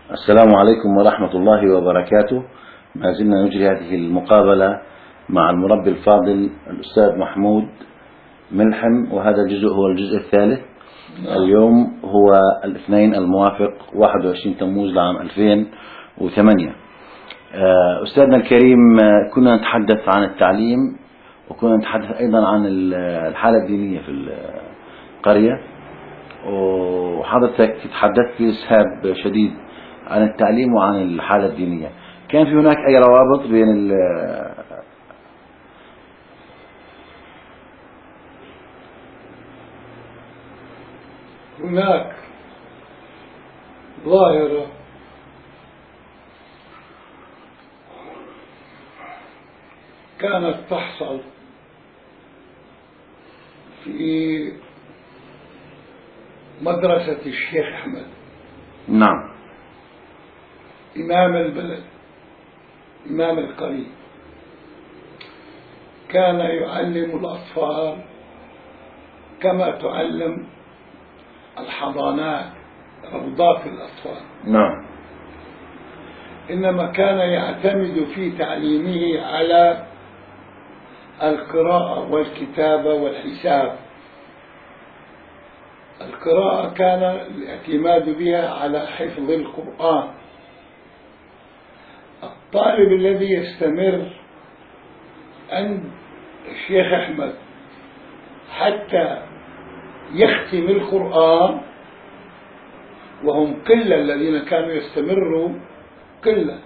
السلام عليكم ورحمة الله وبركاته. ما زلنا نجري هذه المقابلة مع المربي الفاضل الأستاذ محمود ملحم، وهذا الجزء هو الجزء الثالث. اليوم هو الاثنين الموافق 21 تموز لعام 2008. أستاذنا الكريم، كنا نتحدث عن التعليم وكنا نتحدث أيضا عن الحالة الدينية في القرية، وحضرتك تحدثت بإسهاب شديد عن التعليم وعن الحالة الدينية. كان في هناك أي روابط بين هناك ظاهرة كانت تحصل في مدرسة الشيخ أحمد، نعم، إمام البلد، إمام القرية. كان يعلم الأطفال كما تعلم الحضانات، روضات الأطفال، نعم، إنما كان يعتمد في تعليمه على القراءة والكتابة والحساب. القراءة كان الاعتماد بها على حفظ القرآن. الطالب الذي يستمر عند الشيخ أحمد حتى يختم القرآن، وهم قلة الذين كانوا يستمروا، قلة.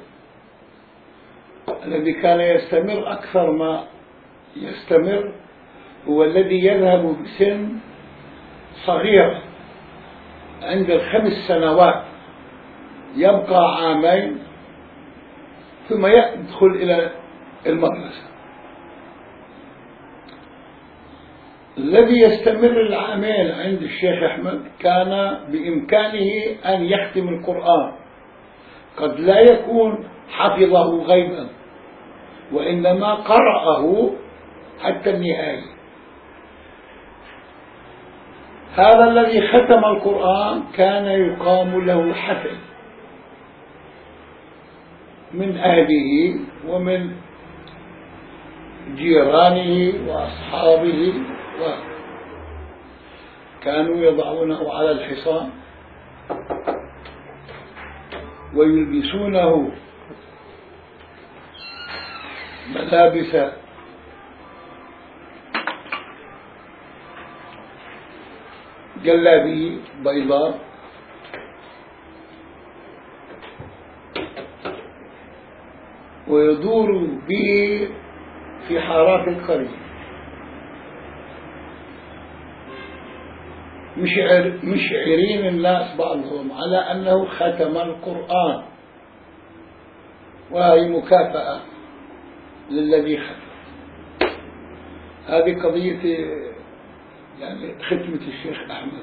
الذي كان يستمر أكثر ما يستمر هو الذي يذهب بسن صغيرة عند 5 سنوات، يبقى عامين ثم يدخل إلى المدرسة. الذي يستمر العامين عند الشيخ أحمد كان بإمكانه أن يختم القرآن، قد لا يكون حفظه غيبا وإنما قرأه حتى النهاية. هذا الذي ختم القرآن كان يقام له حفل من أهله ومن جيرانه وأصحابه، كانوا يضعونه على الحصان ويلبسونه ملابس جلابيه بيضاء، ويدور به في حارات القرية، مشعرين الناس بعضهم على أنه ختم القرآن، وهي مكافأة للذي ختم. هذه قضية يعني ختمة الشيخ أحمد.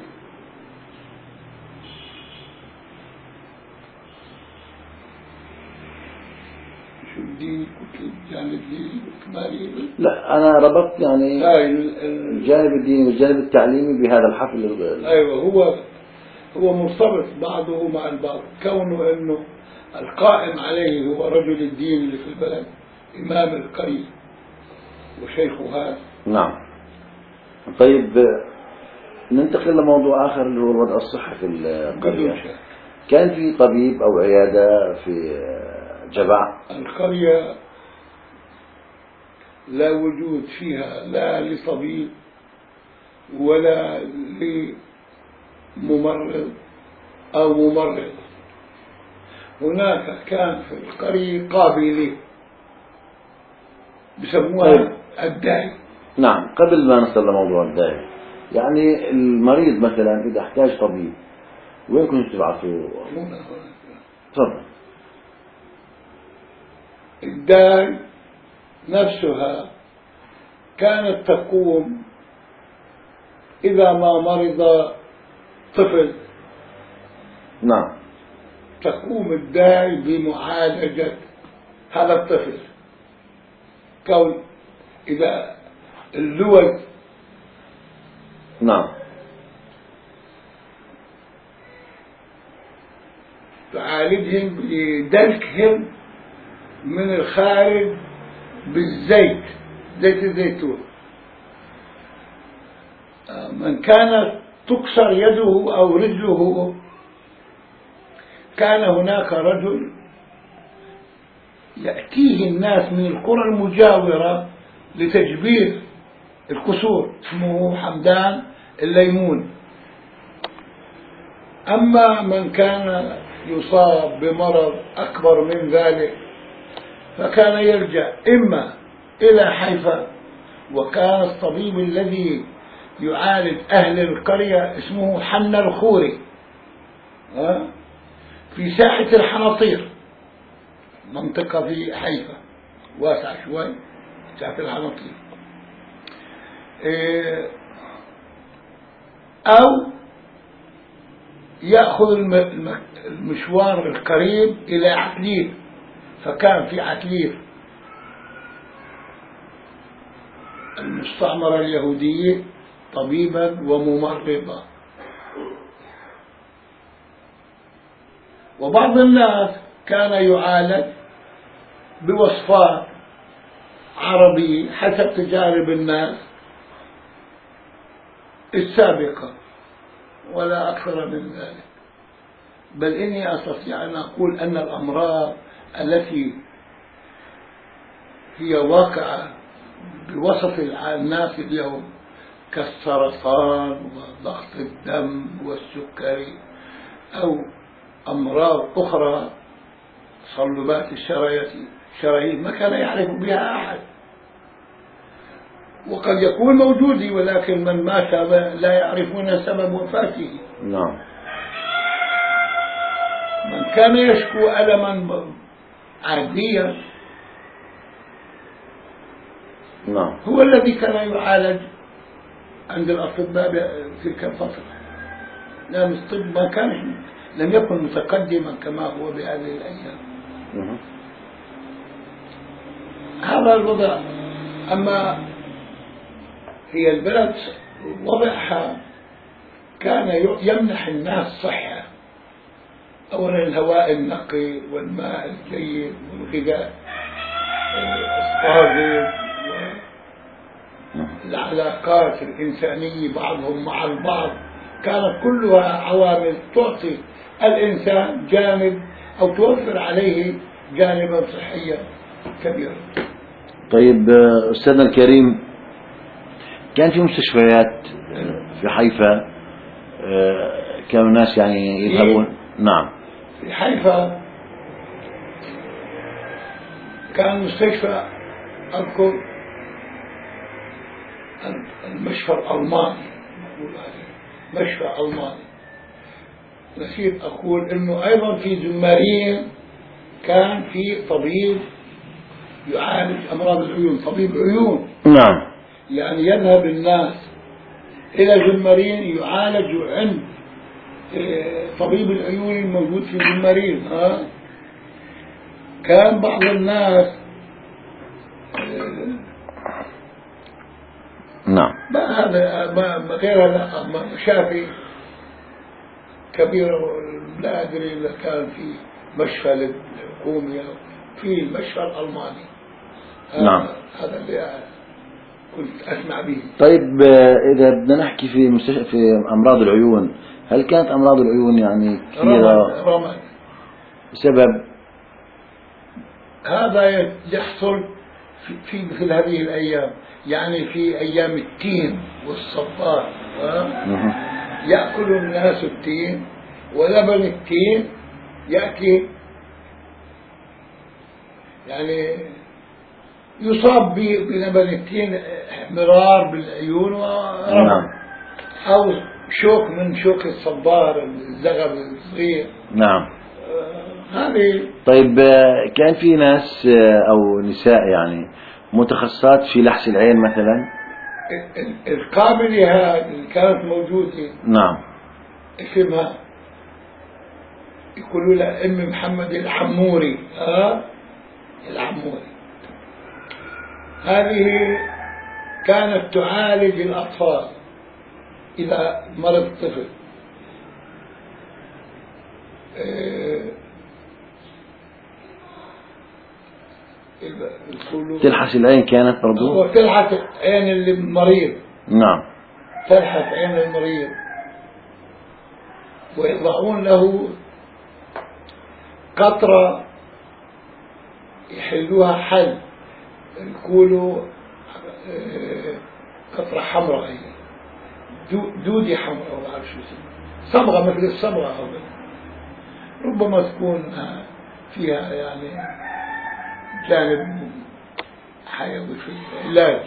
شو بدي يعني الإكمالي؟ لا، أنا ربطت يعني الجانب الديني والجانب التعليمي بهذا الحفل. أيوة، هو مرتبط بعضه مع البعض، كونه أنه القائم عليه هو رجل الدين اللي في البلد، إمام القرية وشيخها. نعم. طيب، ننتقل لموضوع آخر اللي هو الوضع الصحي في القرية. كان في طبيب أو عيادة في جبع؟ القرية لا وجود فيها لا لطبيب ولا لممرض أو ممرض. هناك كان في القرية قابلة بسموها الداعي. نعم. قبل ما نصل لموضوع الداعي، يعني المريض مثلا إذا احتاج طبيب وين كنت تبعثوا؟ تفضل. الداعي نفسها كانت تقوم إذا ما مرض طفل، نعم، تقوم الداعي بمعالجة هذا الطفل. كون إذا اللوز، نعم، تعالجهم بدلكهم من الخارج بالزيت، زيت الزيتون. من كانت تكسر يده أو رجله، كان هناك رجل يأتيه الناس من القرى المجاورة لتجبير الكسور، اسمه حمدان الليمون. أما من كان يصاب بمرض أكبر من ذلك فكان يرجع إما إلى حيفا، وكان الطبيب الذي يعالج أهل القرية اسمه حنا الخوري في ساحة الحناطير، منطقة في حيفا واسعة شوي، ساحة الحناطير. أو يأخذ المشوار القريب إلى عتليف، فكان في عتليف المستعمرة اليهودية طبيبا وممرضا. وبعض الناس كان يعالج بوصفات عربية حسب تجارب الناس السابقة، ولا أكثر من ذلك. بل إني أستطيع أن أقول أن الأمراض التي هي واقعة بوسط الناس اليوم كالسرطان وضغط الدم والسكري أو أمراض أخرى، تصلبات الشرايين، ما كان يعرف بها أحد، وقد يكون موجود ولكن من مات لا يعرفون سبب وفاته. نعم. من كان يشكو ألما عاديا نعم هو الذي كان يعالج عند الأطباء تلك الفترة، لأن الطب ما كان لم يكن متقدما كما هو بهذه الأيام. هذا الوضع. أما هي البلد وضعها كان يمنح الناس صحة، أولا الهواء النقي والماء الجيد والغذاء الطازج والعلاقات الإنسانية بعضهم مع البعض، كانت كلها عوامل تعطي الإنسان جانب أو توفر عليه جانبا صحيا كبيرا. طيب أستاذنا الكريم، كان في مستشفيات في حيفا كانوا الناس يعني يذهبون؟ نعم. في حيفا كان مستشفى، أذكر المشفى الألماني، مشفى ألماني. نسيت أقول إنه أيضا في زمارين كان في طبيب يعالج أمراض العيون، طبيب عيون. نعم. يعني يذهب الناس إلى زمارين يعالج عند طبيب العيون الموجود في زمارين. كان بعض الناس نعم. ما هذا ما غير هذا مشافي كبيرة، لا أدري إذا كان في مشفى للحكومة في المشفى الألماني. نعم. هذا اللي كنت أسمع به. طيب إذا بدنا نحكي في أمراض العيون، هل كانت أمراض العيون يعني كثيرة؟ رمد. سبب هذا يحصل في مثل هذه الأيام، يعني في أيام التين والصبار يأكل الناس التين ولبن التين يأتي، يعني يصاب بلبن التين احمرار بالعيون ورمد، أو شوك من شوك الصبار، الزغب الصغير. نعم. هذه. طيب كان في ناس أو نساء يعني متخصصات في لحس العين مثلا؟ القابلة اللي كانت موجودة. نعم. اسمها يقولوا لها أم محمد العموري. العموري هذه كانت تعالج الأطفال إذا مرض طفل. تلحس العين كانت برضو؟ هو تلحس عين المريض. نعم. تلحس عين المريض ويضعون له قطرة يحلوها حل، يقولوا قطرة حمراء، دودي حمراء، ما أعرف شو اسمها، صبغة مثل الصبغة هذا، ربما تكون فيها يعني جانب حيوي في العلاج.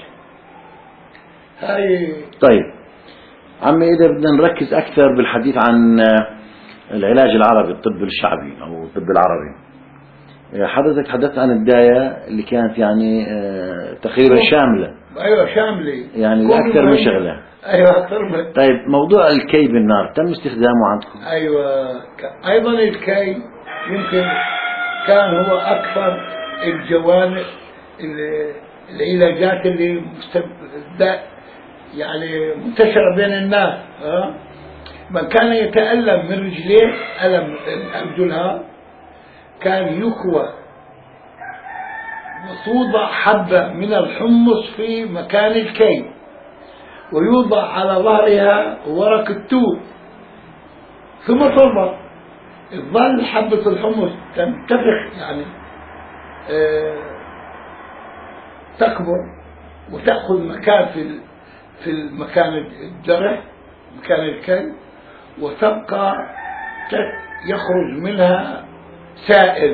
هاي طيب عمي، إذا بدنا نركز أكثر بالحديث عن العلاج العربي، الطب الشعبي أو الطب العربي، حضرتك تحدثت عن الداية اللي كانت يعني تقريبا شاملة. أيوة شاملة، يعني أكثر من شغلة. أيوة أكثر من. طيب موضوع الكي بالنار تم استخدامه عندكم؟ أيوة أيضا الكي يمكن كان هو أكثر الجوانب العلاجات اللي يعني منتشرة بين الناس. من كان يتألم من رجليه ألم أرجلها كان يكوى وتوضع حبة من الحمص في مكان الكي ويوضع على ظهرها ورق التوت ثم تربط، تظل حبة الحمص تنتفخ يعني تكبر وتأخذ مكان في المكان الجرح مكان الكي، وتبقى يخرج منها سائل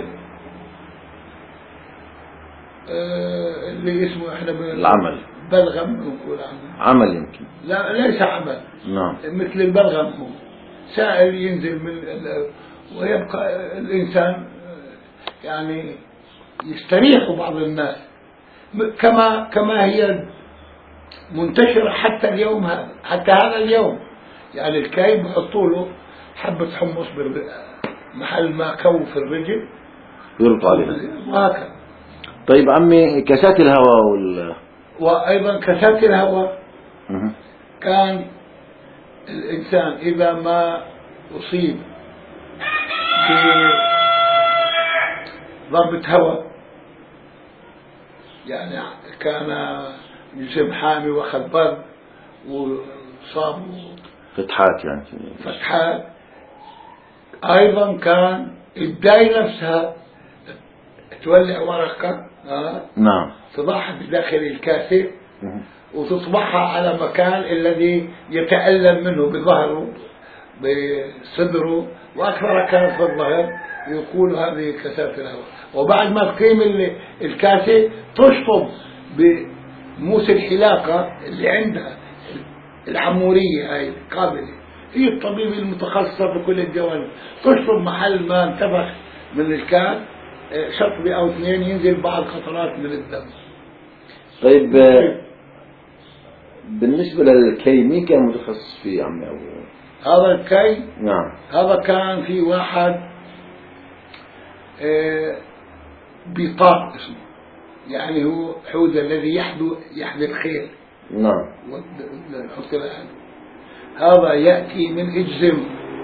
اللي اسمه احنا العمل، بلغم نقول عنه. عمل يمكن، لا ليس عمل. نعم. مثل البلغم هو سائل ينزل من ويبقى الإنسان يعني يستريح بعض الناس كما هي منتشرة حتى اليوم هذا، حتى هذا اليوم يعني الكاي بحطوا له حبة حمص محل ما كو في الرجل يربط عليها وهكذا. طيب عمي، كاسات الهواء وأيضا كاسات الهواء كان الإنسان إذا ما أصيب بضربة هواء يعني كان جسم حامي واخذ برد وصاب فتحات، يعني فتحات، أيضا كان الداي نفسها تولع ورقة نعم تضعها بداخل الكاسة وتطبعها على مكان الذي يتألم منه بظهره بصدره، وأكثر كانت في الظهر، يقول هذه كاسات الهواء. وبعد ما تقيم الكاسة تشطب بموس الحلاقة اللي عندها العمورية، هاي القابلة، هي الطبيب المتخصصة في كل الجوانب، تشطب محل ما انتفخ من الكاس شطبة أو اثنين ينزل بعض قطرات من الدم. طيب بالنسبة للكي مين كان متخصص فيه عمي؟ هذا الكي نعم، هذا كان في واحد بيطار اسمه، يعني هو حوذة الذي يحذي الخيل. نعم. هذا يأتي من إجزم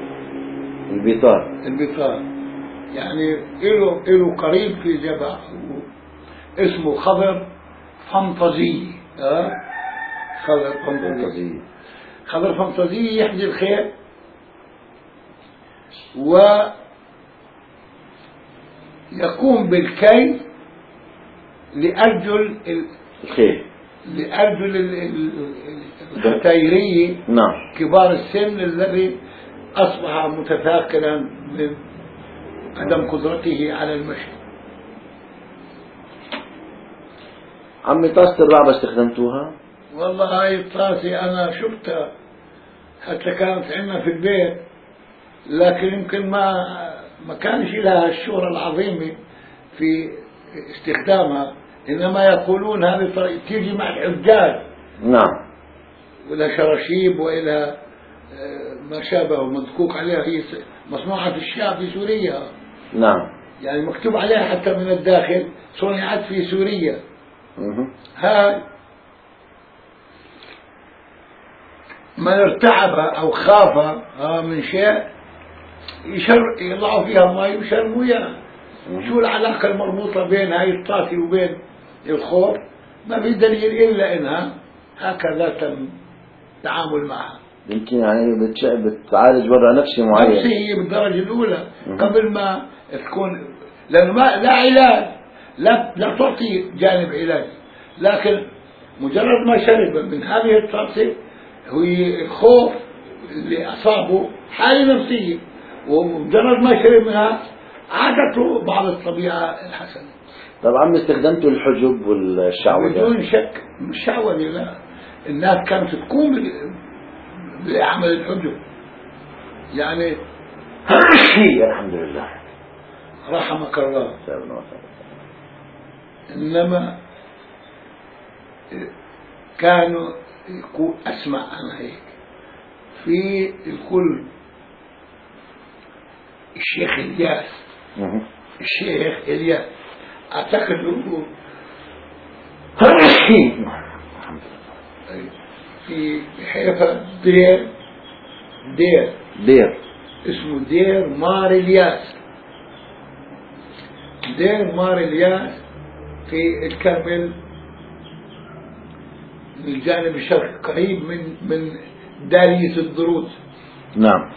البيطار يعني له قريب في جبع اسمه خضر فانتازي. خضر فانتازي يحذي الخيل ويقوم بالكي لأرجل الخيل، لأرجل الختيرية، نعم، كبار السن الذي أصبح متثاقلا من عدم قدرته على المشي. عمي طاسة الرعبة استخدمتوها؟ والله هاي الطاسة أنا شفتها حتى كانت عندنا في البيت، لكن يمكن ما كانش لها الشهرة العظيمة في استخدامها، إنما يقولون هذه تيجي مع الحجاج. نعم. ولا شراشيب وإلى ما شابه مدقوق عليها، هي مصنوعة في الشام في سوريا. نعم. يعني مكتوب عليها حتى من الداخل صنعت في سوريا. هاي من ارتعب أو خاف من شيء يضعوا فيها ماء ويشربوا إياه شو العلاقة المربوطة بين هاي الطاسة وبين الخوف؟ ما في دليل إلا إنها هكذا تم التعامل معها. يمكن يعني بتعالج وضع نفسي معين. نفسية بالدرجة الأولى قبل ما تكون، لأنه ما لا علاج، لا تعطي جانب علاجي، لكن مجرد ما شرب من هذه الطاسة هو الخوف اللي أصابه حالة نفسية، ومجرد ما شرب منها عادته بعض الطبيعة الحسنة. طبعا استخدمتوا الحجب والشعوذة؟ بدون شك مش شعوذة، لا، الناس كانت تقوم بعمل الحجب يعني. الحمد لله رحمك الله. إنما كانوا يقول أسمع عن هيك في الكل الشيخ إلياس. الشيخ إلياس أعتقد أنه في حيفا دير اسمه دير مار إلياس. دير مار إلياس في الكرمل من الجانب الشرقي قريب من دالية الدروز. نعم.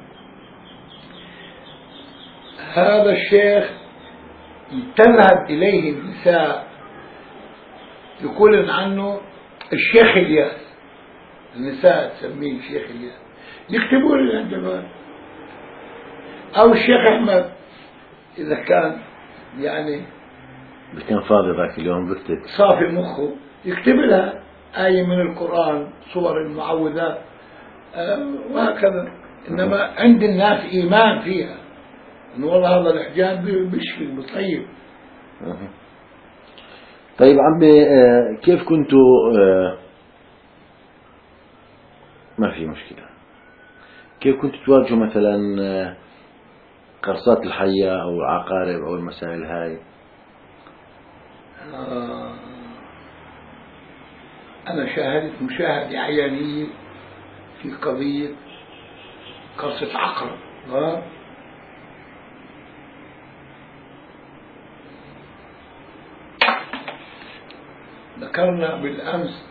هذا الشيخ تذهب إليه النساء يقولن عنه الشيخ إلياس، النساء تسميه الشيخ إلياس، يكتبوا له الجبال، أو الشيخ أحمد إذا كان يعني كان فاضي ذاك اليوم بكتب صافي مخه يكتب لها آية من القرآن، صور المعوذات، وهكذا. إنما عند الناس إيمان فيها إنه والله هذا الحجاب بيشفي بطيب. طيب عمي، كيف كنتوا ما في مشكلة، كيف كنتوا تواجهوا مثلا قرصات الحية أو العقارب أو المسائل هاي؟ أنا شاهدت مشاهدة عيانية في قضية قرصة عقرب. ذكرنا بالأمس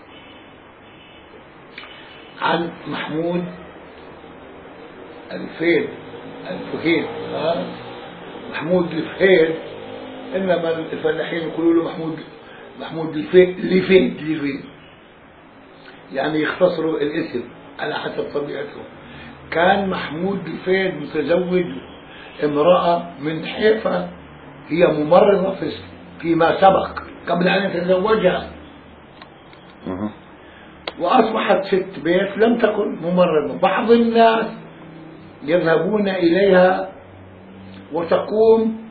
عن محمود الفهيد. محمود الفهيد، إنما الفلاحين يقولوا له محمود الفهيد، يعني يختصروا الاسم على حسب طبيعته. كان محمود الفهيد متزوج امرأة من حيفا، هي ممرضة فيما سبق قبل أن يتزوجها، وأصبحت ست بيت لم تكن ممرضة. بعض الناس يذهبون إليها وتقوم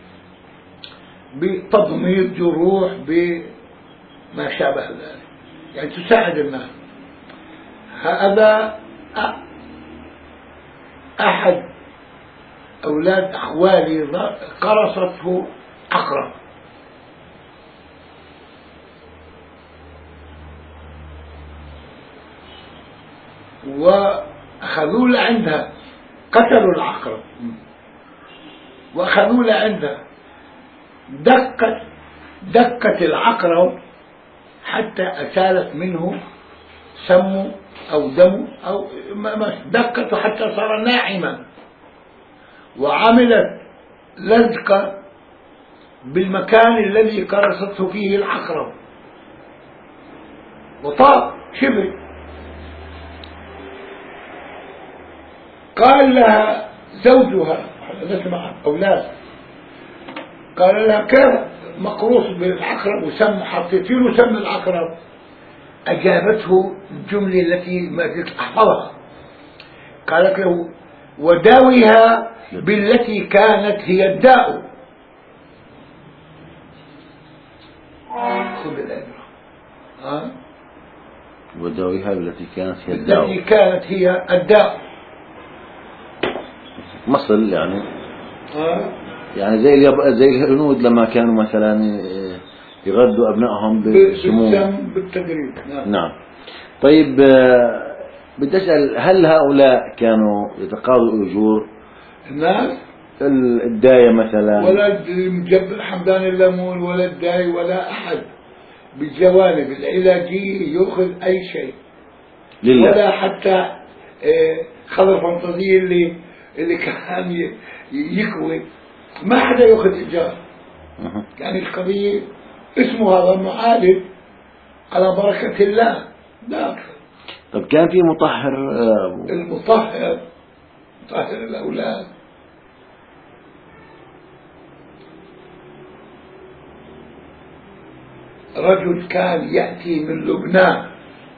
بتضميد جروح بما شابه ذلك، يعني تساعد الناس. هذا أحد أولاد أخوالي قرصته عقرب، وأخذوا له عندها، قتلوا العقرب وأخذوا له عندها، دكت العقرب حتى أسالت منه سم أو دم، أو دكته حتى صار ناعما، وعملت لزقة بالمكان الذي قرصته فيه العقرب وطار شبه. قال لها زوجها، نسمع أولاد، قال لها كيف مقروص بالعقرب وسم، حطيتي له سم العقرب؟ أجابته الجملة التي ما زلت أحفظها، قالت له وداويها بالتي كانت هي الداء. خذ الإبرة، وداويها بالتي كانت هي الداء، التي كانت هي الداء، مصل يعني. يعني زي الهنود لما كانوا مثلا يغذوا أبنائهم بالسموم بالتدريب. نعم. طيب بدي أسأل، هل هؤلاء كانوا يتقاضوا أجور؟ الناس الداية مثلا؟ ولا المجبر حمدان الليمون ولا الداي ولا أحد بالجوانب العلاجية يأخذ أي شيء لله. ولا حتى خضر فانتازية اللي كان يكوي، ما حدا يأخذ إيجار. يعني القضية اسمه هذا معالج على بركة الله لا أكثر. طب كان في مطهر؟ المطهر مطهر الأولاد رجل كان يأتي من لبنان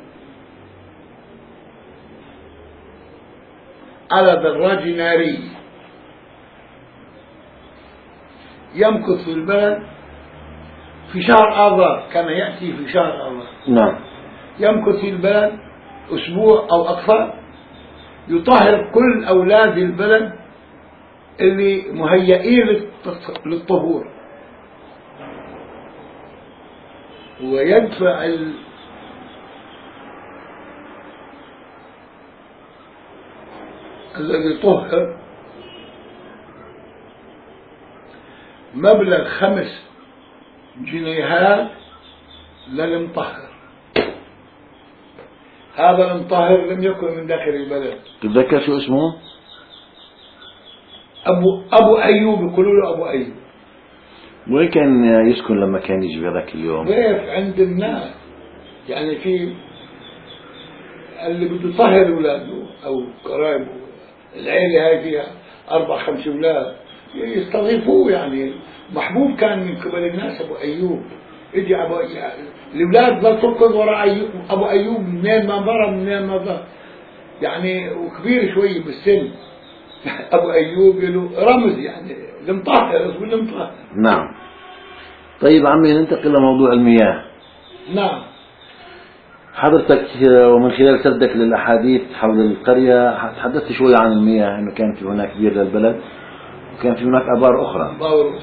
على دراج ناري، يمكث في البلد في شهر آذار، كان يأتي في شهر آذار. نعم. يمكث في البلد أسبوع أو أكثر، يطهر كل أولاد البلد اللي مهيئين للطهور، ويدفع الذي طهر مبلغ 5 جنيهات للمطهر. هذا المطهر لم يكن من داخل البلد. تتذكر شو اسمه؟ أبو أيوب، يقولوا له أبو أيوب. وين كان يسكن لما كان يجي بهذاك اليوم؟ ضيف عند الناس، يعني في اللي بده يطهر أولاده أو قرايبه، العيلة هاي فيها 4-5 أولاد يستضيفوه، يعني محبوب كان من قبل الناس. أبو أيوب يجي الأولاد لا تركض وراء أيوب. أبو أيوب منين ما ضرب منين ما ضرب، يعني وكبير شوي بالسن. أبو أيوب له رمز، يعني المطهر، اسمه المطهر. نعم. طيب عمي ننتقل لموضوع المياه. نعم. حضرتك ومن خلال سردك للأحاديث حول القرية تحدثت شوي عن المياه، أنه كان في هناك بير للبلد وكان في هناك آبار أخرى.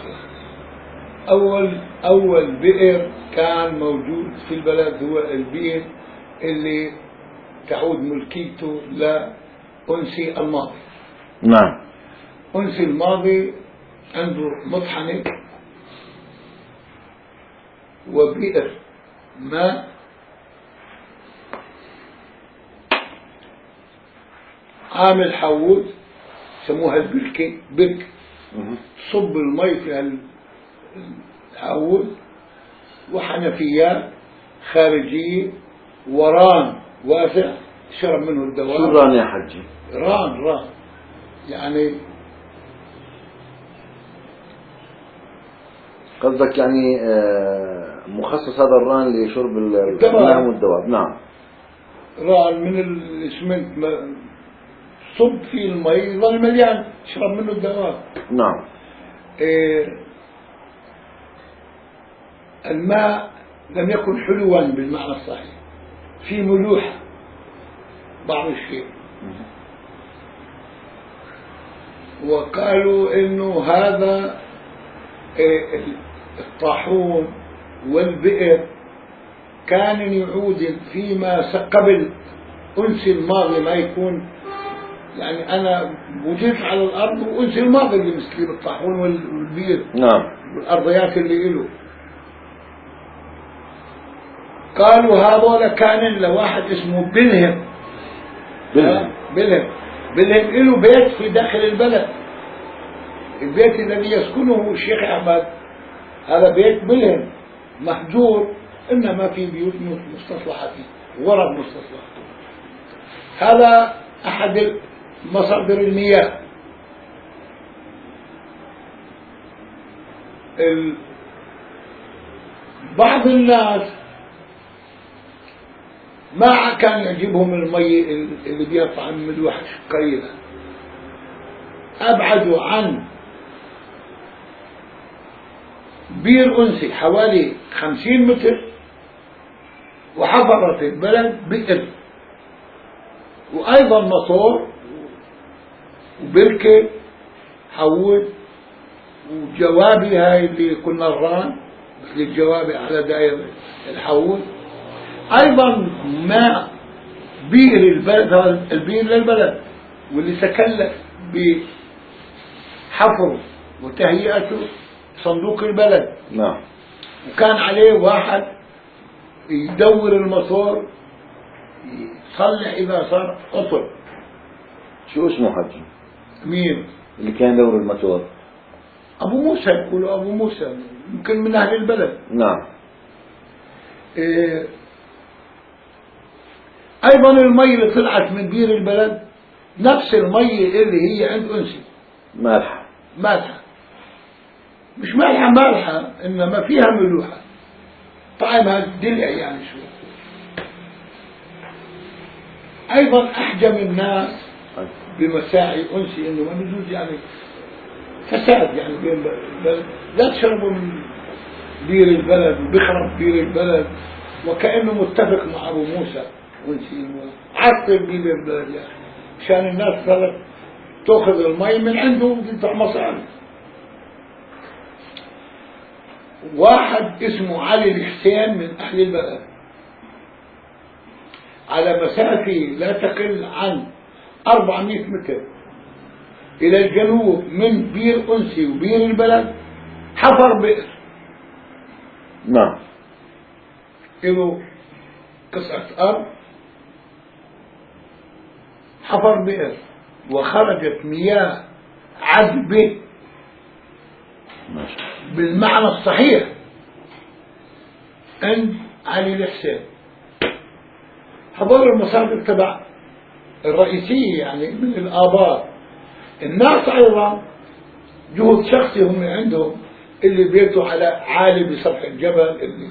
أول بئر كان موجود في البلد هو البئر اللي تعود ملكيته لأنسي الماضي. نعم. أنسي الماضي عنده مطحنة وبئر ماء عامل حوض سموها بركة تصب المي في الحوض، وحنفيات خارجية، وران واسع شرب منه الدواب. شو الران يا حجي؟ ران يعني قصدك يعني مخصص هذا الران لشرب الأغنام والدواب. نعم. ران من الاسمنت صب فيه المي يظل مليان يشرب منه الدواب. نعم. الماء لم يكن حلوا بالمعنى الصحيح، في ملوحة بعض الشيء، وقالوا انه هذا الطاحون والبئر كان يعود فيما قبل أنسي الماضي ما يكون، يعني أنا وجدت على الأرض وأنسي الماضي اللي مثلي بالطاحون والبئر. نعم. والأرضيات اللي له. قالوا هذول كان لواحد اسمه بلهم له بيت في داخل البلد، البيت الذي يسكنه الشيخ أحمد هذا بيت بلهم مهجور، إنما في بيوت مستصلحة فيه، ورد مستصلح. هذا أحد مصادر المياه. بعض الناس ما كان يعجبهم المي اللي بيطلع من ملوحة قليلة، أبعدوا عن بير أنسي حوالي 50 متر، وحفرت البلد بئر وأيضا مطور وبركة حوض وجوابي، هاي اللي كنا الران مثل الجوابي على دائرة الحوض، أيضا ماء بئر البلد، هذا البئر للبلد، واللي تكلف حفره وتهيئته صندوق البلد، نعم. وكان عليه واحد يدور الموتور يصلح إذا صار عطل. شو اسمه حجي؟ مين؟ اللي كان يدور الموتور؟ أبو موسى، يقولوا أبو موسى، يمكن من أهل البلد. نعم. أيضا المي اللي طلعت من بير البلد نفس المي اللي هي عند أنسي، مالحة. مالحة، مش مالحة مالحة، إنما فيها ملوحة، طعمها دلع يعني شوي. أيضا أحجم الناس بمساعي أنسي، إنه ما يجوز يعني فساد يعني بين البلد، لا تشربوا من بير البلد، وبيخرب بير البلد، وكأنه متفق مع أبو موسى أنسي عطل بير البلد يا أخي، عشان الناس صارت تأخذ المي من عنده وتدفع مصاري. واحد اسمه علي الحسين من أهل البلد، على مسافة لا تقل عن 400 متر إلى الجنوب من بير أنسي وبير البلد، حفر بئر. نعم. له قطعة أرض، حفر بئر، وخرجت مياه عذبة بالمعنى الصحيح عند علي الحسين. هذول المصادر تبع الرئيسية يعني من الآبار. الناس أيضا جهد شخصي هم عندهم، اللي بيته على عالي بسطح الجبل، اللي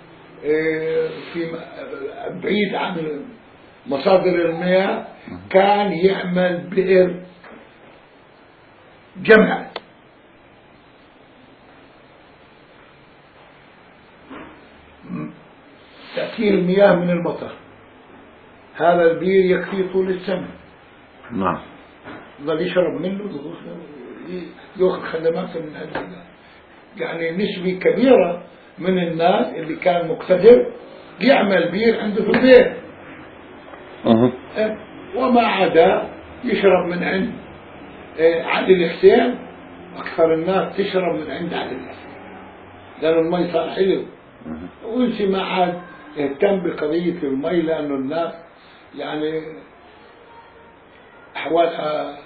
في بعيد عن مصادر المياه، كان يعمل بئر جمع تأتيه المياه من المطر، هذا البير يكفي طول السنة. نعم. ظل يشرب منه، يأخذ خدماته من هذا الناس. يعني نسبة كبيرة من الناس اللي كان مقتدر يعمل بير عنده في البيت، وما عدا يشرب من عند علي الحسين. أكثر الناس تشرب من عند علي الحسين لأنه المي صار حلو، وانسي ما عاد اهتم بقضية المي، لأنه الناس يعني أحوالها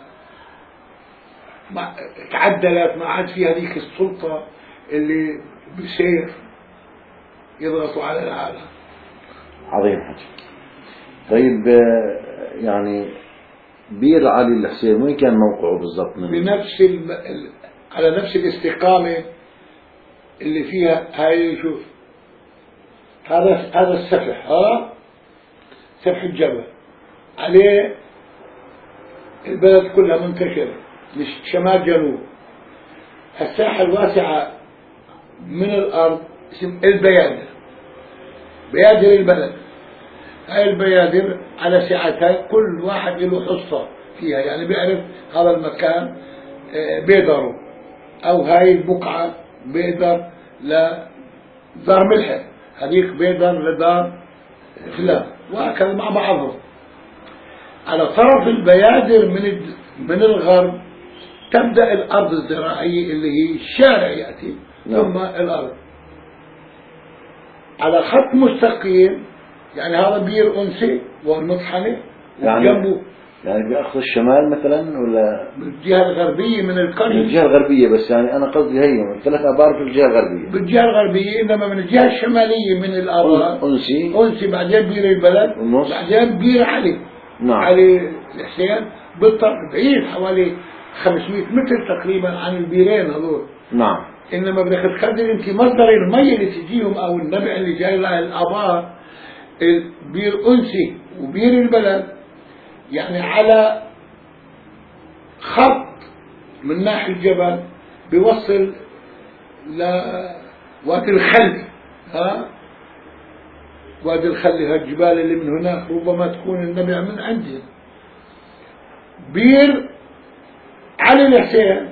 تعدلت، ما عاد في هذيك السلطة اللي بسيف يضغطوا على العالم. عظيم حجي. طيب يعني بير علي الحسين وين كان موقعه بالضبط؟ بنفس على نفس الاستقامة اللي فيها هاي. شوف هذا السفح، سفح الجبل، عليه البلد كلها منتشرة، مش شمال جنوب. الساحة الواسعة من الأرض اسم البيادر، بيادر البلد. هاي البيادر على سعتها كل واحد له حصة فيها، يعني بيعرف هذا المكان بيدره، أو هاي البقعة بيدر لدار ملحة، هذيك بيدر لدار فلان، وهكذا مع بعضهم. على طرف البيادر من الغرب تبدأ الأرض الزراعية اللي هي الشارع يأتي، ثم الأرض على خط مستقيم. يعني هذا بير أنسي والمطحنة، وجنبه يعني بأقصى الشمال مثلا، ولا بالجهة الغربية من القرية؟ من الجهة الغربية، بس يعني أنا قصدي هي 3 آبار في الجهة الغربية. بالجهة الغربية، إنما من الجهة الشمالية من الآبار أنسي، بعدين بير البلد، بعدين بير علي. نعم. علي الحسين بالطبع بعيد حوالي 500 متر تقريبا عن البيرين هذول. نعم. إنما بدك تقدر أنت مصدر المي اللي تجيهم أو النبع اللي جاي لها الآبار، بير أنسي وبير البلد، يعني على خط من ناحية الجبل بيوصل لوادي الخل. وادي الخل، هالجبال اللي من هناك ربما تكون النبع من عندهم. بير علي الحسين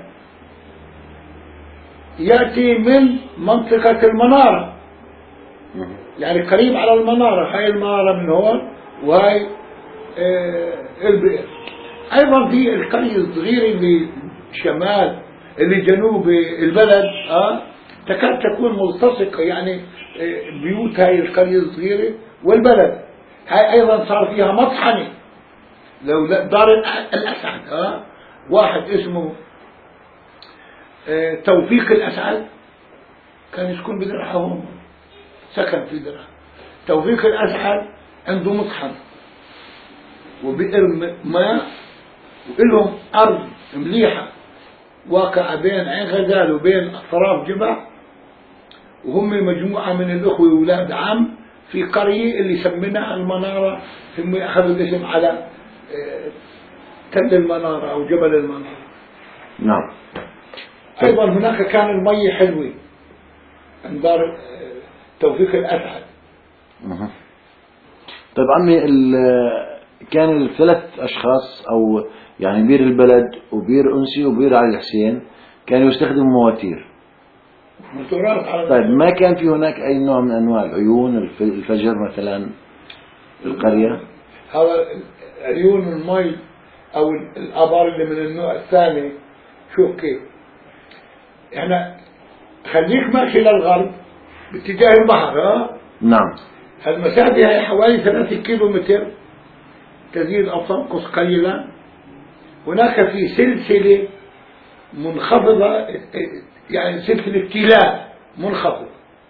يأتي من منطقة المنارة، يعني قريب على المنارة. هاي المنارة من هون، وهاي البئر. أيضا في القرية الصغيرة اللي شمال اللي جنوب البلد تكاد تكون ملتصقة، يعني بيوت هاي القرية الصغيرة والبلد. هاي أيضا صار فيها مطحنة، لو دار الأسعد واحد اسمه توفيق الأسعد كان يسكن بدرعا، هون سكن في درعا. توفيق الأسعد عنده مطحن وبئر ماء، وإلهم أرض مليحة واقعة بين عين غزال وبين أطراف جبع، وهم مجموعة من الأخوة وولاد عم في قرية اللي سميناها المنارة، ثم أخذوا الاسم على تل المنارة أو جبل المنارة. نعم. أيضا هناك كان المية حلوة عند دار توفيق الأسعد. طيب عمي، كان الثلاث أشخاص أو يعني بير البلد وبير أنسي وبير علي الحسين كانوا يستخدموا مواتير. طيب ما كان في هناك أي نوع من أنواع العيون، الفجر مثلا القرية؟ هذا عيون المي أو الآبار اللي من النوع الثاني. شوف كيف احنا خليك ماشي للغرب باتجاه البحر. نعم. المسافة هي حوالي 3 كيلو متر تزيد أو تنقص قليلا. هناك في سلسلة منخفضة، يعني سلسلة تلال منخفضة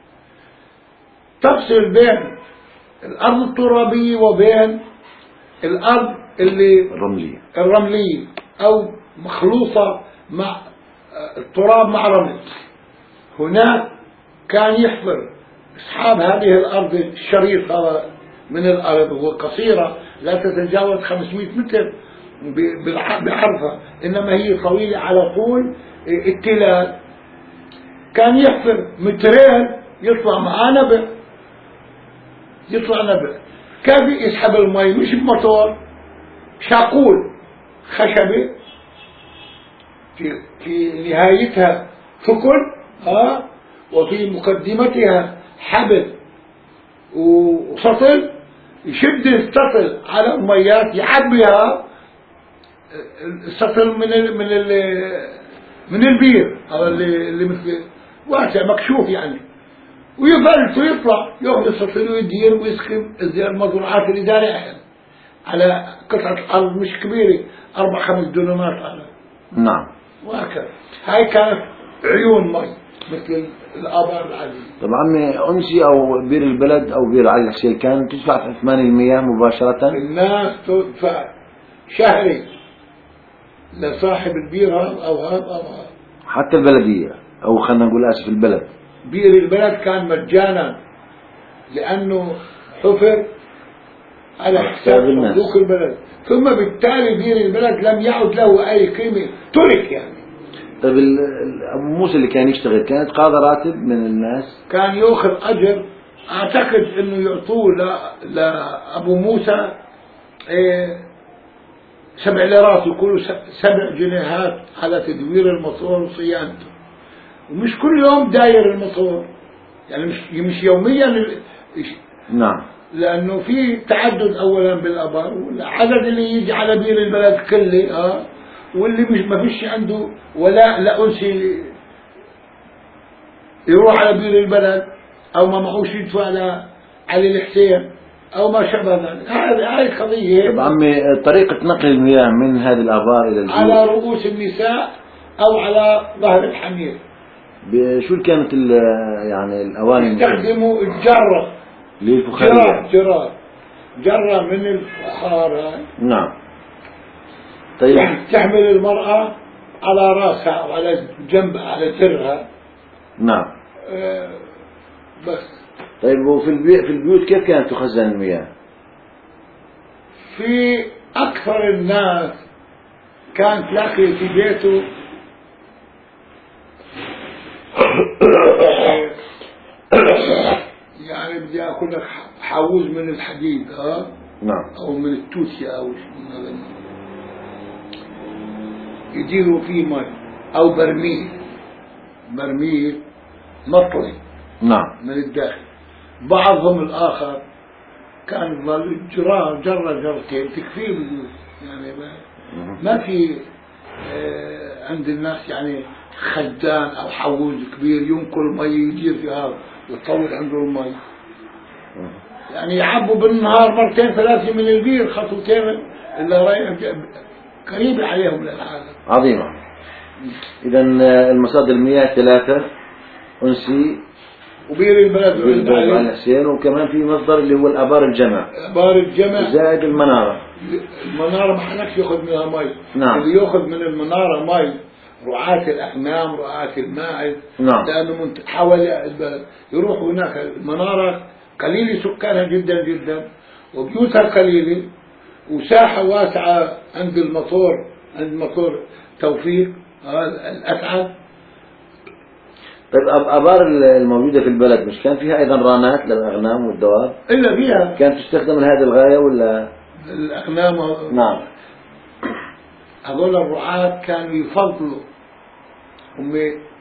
تفصل بين الأرض الترابية وبين الأرض الرملية أو مخلوطة مع التراب مع رمل. هناك كان يحفر أصحاب هذه الأرض الشريطة من الأرض وقصيرة لا تتجاوز 500 متر بعرضها، إنما هي طويلة على طول التلال. كان يحفر مترين يطلع معاه نبع، كيف يسحب المي؟ مش بموتور، شاقول خشبة في نهايتها ثقل وفي مقدمتها حبل وسطل، يشد السطل على الميات يعبيها السطل من البير هذا اللي مثل واسع مكشوف يعني، ويفلت ويطلع ياخذ السطل ويدير ويسكب المزروعات اللي دارعها على قطعة أرض مش كبيرة 4-5 دونمات على. نعم. وهكذا هاي كانت عيون مي مثل الآبار العادية. طبعا عمي، أنسي أو بير البلد أو بير علي الحسين كان تدفع ثمن المياه مباشرة؟ الناس تدفع شهري لصاحب البير هذا أو هذا. حتى البلدية أو خلينا نقول آسف البلد. بير البلد كان مجانا لأنه حفر على حساب صندوق البلد، ثم بالتالي بير البلد لم يعد له أي قيمة، ترك يعني. طيب أبو موسى اللي كان يشتغل كان يتقاضى راتب من الناس؟ كان يأخذ أجر، أعتقد إنه يعطوه لأبو موسى 7 ليرات، يقولوا 7 جنيهات على تدوير الموتور وصيانته، ومش كل يوم داير الموتور يعني مش يوميا. نعم. لأنه في تعدد أولا بالآبار، والعدد اللي يجي على بير البلد كله واللي مش ما فيش عنده ولا لأنسي يروح على بير البلد أو ما معوش يدفع على الحسين أو ما شابه ذلك. هاي القضية. طب عمي، طريقة نقل المياه من هذه الآبار إلى البير على رؤوس النساء أو على ظهر الحمير. شو كانت يعني الأواني؟ يستخدموا الجرة للفخارية. جرة من الفخار هاي. نعم. طيب تحمل المرأة على راسها أو على جنبها على سرها. نعم. بس. طيب وفي البيوت كيف كانت تخزن المياه؟ في أكثر الناس كان تلاقي في بيته يعني بدي أقول لك حوز من الحديد نعم. أو من التوسيا أو شيء من هذا يديروا فيه مي أو برميل مطلي. نعم. من الداخل. بعضهم الآخر كان ظل جرتين تكفيه يعني ما في عند الناس يعني خزان أو حوض كبير ينقل مي يدير في هذا ويطول عنده المي، يعني يعبوا بالنهار مرتين ثلاثة من البير خطوتين إلا قريبة عليهم للعالم. عظيمة. إذا المصادر المياه ثلاثة، أنسي وبير البلد وعلى حسين، وكمان في مصدر اللي هو الآبار الجمع، آبار الجمع زائد المنارة. المنارة ما حناش يأخذ منها مي. نعم. اللي يأخذ من المنارة مي رعاة الأغنام، رعاة الماعز. نعم. لأنه حوالي البلد يروح هناك. المنارة قليل سكانها جدا جدا وبيوتها قليلة وساحة واسعة عند المطور، عند مطور توفيق الأسعد. طيب الآبار الموجودة في البلد مش كان فيها أيضا رانات للأغنام والدواب؟ إلا فيها كانت تستخدم لهذه الغاية ولا؟ الأغنام. نعم. هذول الرعاة كانوا يفضلوا هم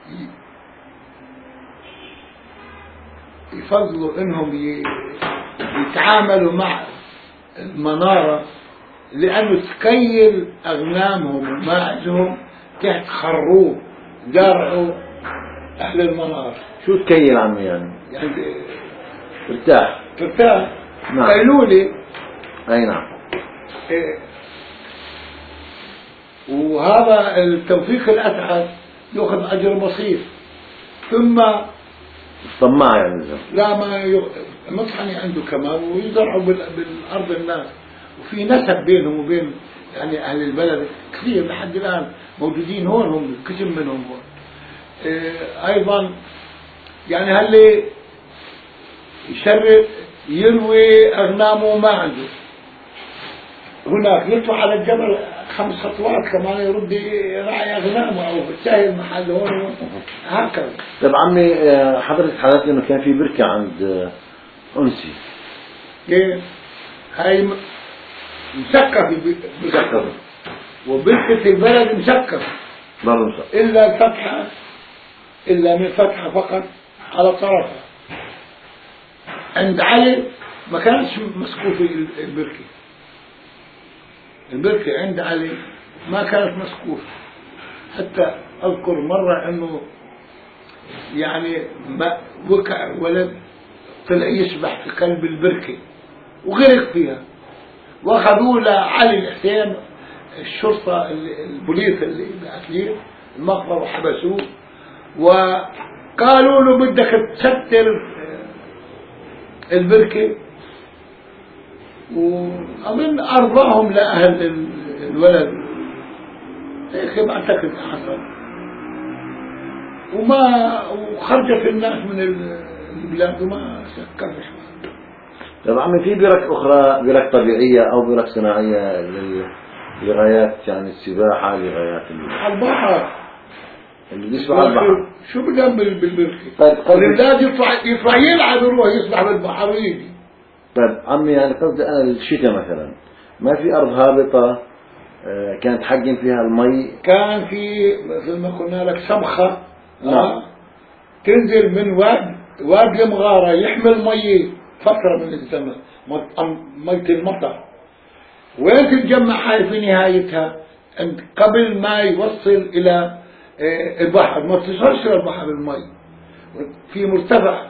يفضلوا انهم يتعاملوا مع المنارة، لأنه تكيل أغنامهم وماعزهم تحت خروب زرعوا أهل المنارة. شو تكيل عمي يعني ارتاح ترتاح. نعم. قيلولي. أي نعم. وهذا التوفيق الأسعد يأخذ أجر بسيط. ثم طماع يعني لا ما مطحني عنده كمان ويزرعوا بالأرض الناس، وفي نسب بينهم وبين يعني أهل البلد كثير لحد الآن موجودين هون، هم كثير منهم هون. أيضا يعني هل يشرب يروي أغنامه ما عنده هناك، يطلع على الجبل 5 خطوات كمان يرد راعي أغنامه أو ساهل محل هون هكذا. طيب عمي حضرتك حضرتك إنه كان في بركة عند أنسي. كيف؟ هاي مسكفة مسكفة وبركة البلد مسكفة إلا الفتحة، إلا من فتحة فقط على طرفها. عند علي ما كانش مسقوفة البركة. البركة عند علي ما كانت مسقوفة. حتى أذكر مرة أنه يعني ما وقع ولد طلع يسبح في قلب البركة وغرق فيها، واخذوه لعلي الحسين الشرطة البوليس اللي بعث ليه المخبر وحبسوه، وقالوا له بدك تستر البركة، وأظن أرضاهم لأهل الولد هيك بعتقد حصل، وخرجت الناس من البلاد وما سكرش. طيب عمي في برك أخرى، برك طبيعية أو برك صناعية لغايات يعني السباحة، لغايات البحر اللي بيسبح على البحر؟ شو بدهم بالبركة؟ طيب الولاد يطلع يلعب يروح يسبح بالبحر ويجي. طيب عمي يعني قصدي أنا الشتاء مثلا ما في أرض هابطة كانت حجم فيها المي؟ كان في مثل ما قلنا لك سبخة. نعم. تنزل من واد المغارة يحمل مي فترة من الزمن، مية المطر، وين تتجمع هاي في نهايتها قبل ما يوصل إلى البحر، ما تصلش البحر المي في مرتفع.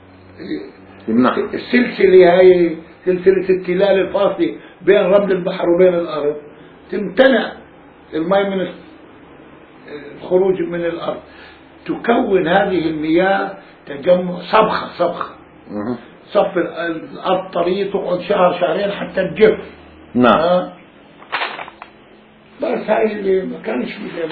السلسلة هاي سلسلة التلال الفاصلة بين رمل البحر وبين الأرض تمتنع المي من الخروج من الأرض، تكون هذه المياه تجمع صبخة صف الأرض طريق تقعد شهر شهرين حتى تجف. نعم. بس هاي اللي ما كانش فيها.